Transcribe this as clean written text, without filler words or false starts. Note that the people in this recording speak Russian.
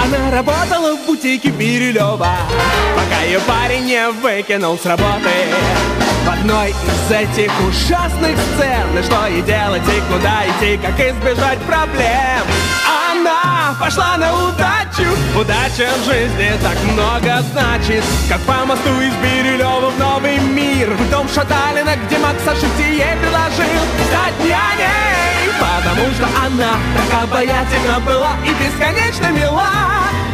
Она работала в бутике Бирюлева, пока ее парень не выкинул с работы. В одной из этих ужасных сцен, и что ей делать, и куда идти, как избежать проблем. Она пошла на удачу, удача в жизни так много значит. Как по мосту из Бирюлева в новый мир, в дом Шаталина, где Макс ошибся, ей предложил стать няней. Потому что она так обаятельна была и бесконечно мила.